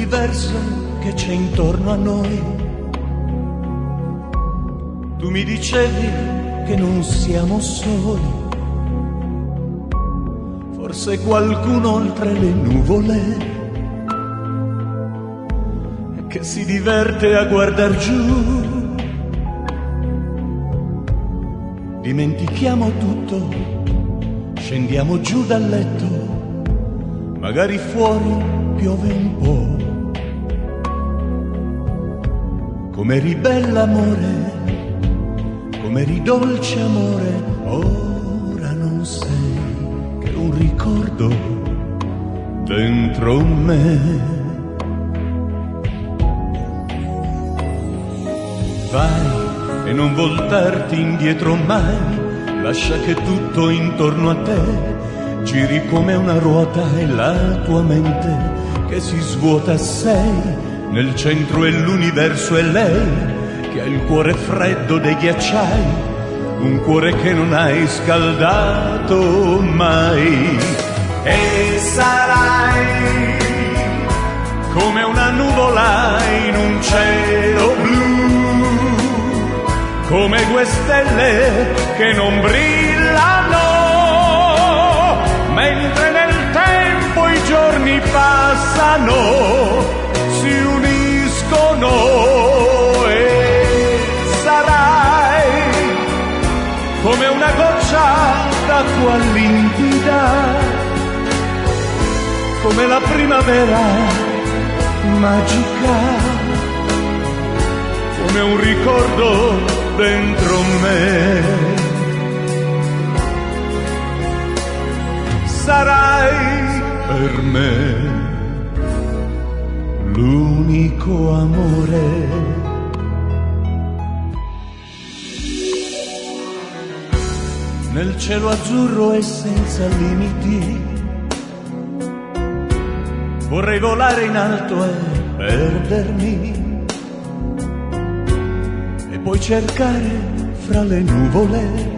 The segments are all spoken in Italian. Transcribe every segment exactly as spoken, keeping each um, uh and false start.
l'universo che c'è intorno a noi. Tu mi dicevi che non siamo soli, forse qualcuno oltre le nuvole che si diverte a guardar giù. Dimentichiamo tutto, scendiamo giù dal letto, magari fuori piove un po'. Come ribella amore, come ridolce amore, ora non sei che un ricordo dentro me. Vai e non voltarti indietro mai, lascia che tutto intorno a te giri come una ruota e la tua mente che si svuota. Sei nel centro e l'universo è lei che ha il cuore freddo dei ghiacciai, un cuore che non hai scaldato mai. E sarai come una nuvola in un cielo blu, come due stelle che non brillano, mentre nel tempo i giorni passano, si uniscono. E sarai come una goccia d'acqua limpida, come la primavera magica, come un ricordo dentro me. Sarai per me l'unico amore. Nel cielo azzurro e senza limiti vorrei volare in alto e perdermi, puoi cercare fra le nuvole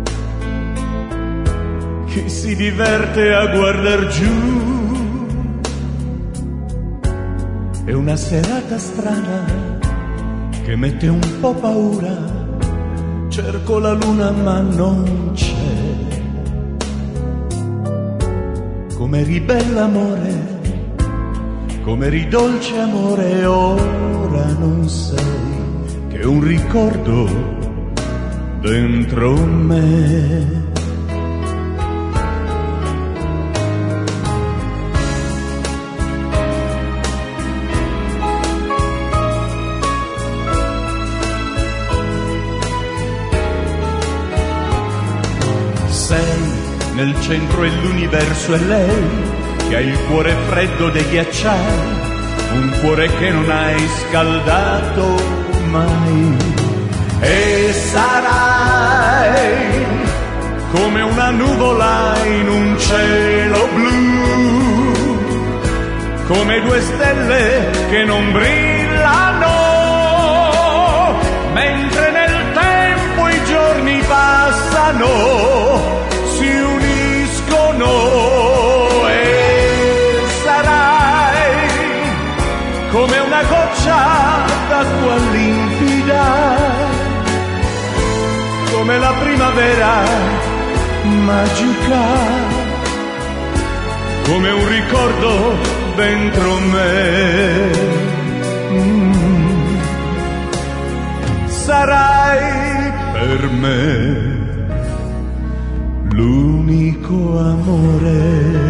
chi si diverte a guardar giù. È una serata strana che mette un po' paura, cerco la luna ma non c'è. Come ribella amore, come ridolce amore, ora non sei che un ricordo dentro me. Sei nel centro e l'universo è lei che ha il cuore freddo dei ghiacciai, un cuore che non hai scaldato mai. E sarai come una nuvola in un cielo blu, come due stelle che non brillano, mentre nel tempo i giorni passano, si uniscono. E sarai come una goccia d'acqua limpida, come la primavera magica, come un ricordo dentro me. Mm. Sarai per me l'unico amore.